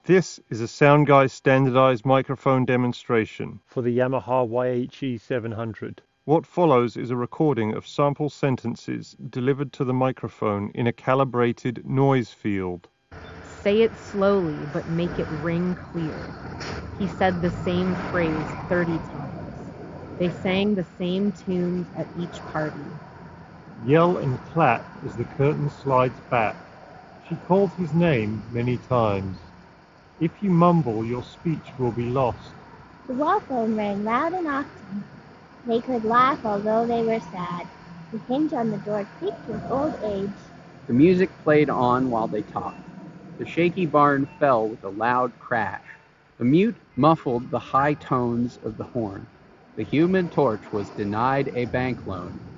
This is a Soundguy standardized microphone demonstration for the Yamaha YHE700. What follows is a recording of sample sentences delivered to the microphone in a calibrated noise field. Say it slowly, but make it ring clear. He said the same phrase 30 times. They sang the same tunes at each party. Yell and clap as the curtain slides back. She called his name many times. If you mumble, your speech will be lost. The wall phone rang loud and often. They could laugh although they were sad. The hinge on the door creaked with old age. The music played on while they talked. The shaky barn fell with a loud crash. The mute muffled the high tones of the horn. The Human Torch was denied a bank loan.